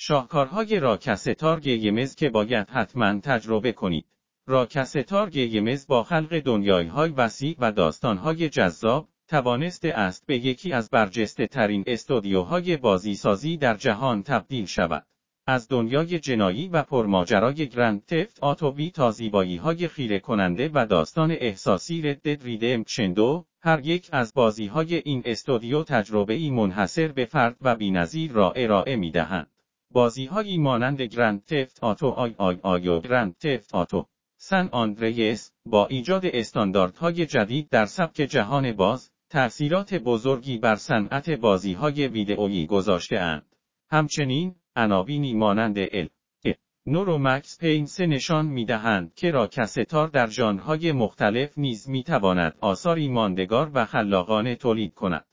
شاهکارهای راکستار گیمز که باید حتما تجربه کنید. راکستار گیمز با خلق دنیای‌های وسیع و داستان‌های جذاب، توانسته است به یکی از برجسته ترین استودیوهای بازیسازی در جهان تبدیل شود. از دنیای جنایی و پرماجرای گرند تفت آتو وی تا زیبایی‌های خیره کننده و داستان احساسی رد دد ریدمپشن 2، هر یک از بازی‌های این استودیو تجربه‌ای منحصر به فرد و بی‌نظیر را ارائه می‌دهند. بازی‌هایی مانند گرند تفت آتو آی و گرند تفت آتو سن آندریاس با ایجاد استانداردهای جدید در سبک جهان باز، تأثیرات بزرگی بر صنعت بازی‌های ویدئویی گذاشته‌اند. همچنین، عناوینی مانند نور و مکس پین 3 نشان می‌دهند که راکستار در ژانرهای مختلف نیز می‌تواند آثاری ماندگار و خلاقانه تولید کند.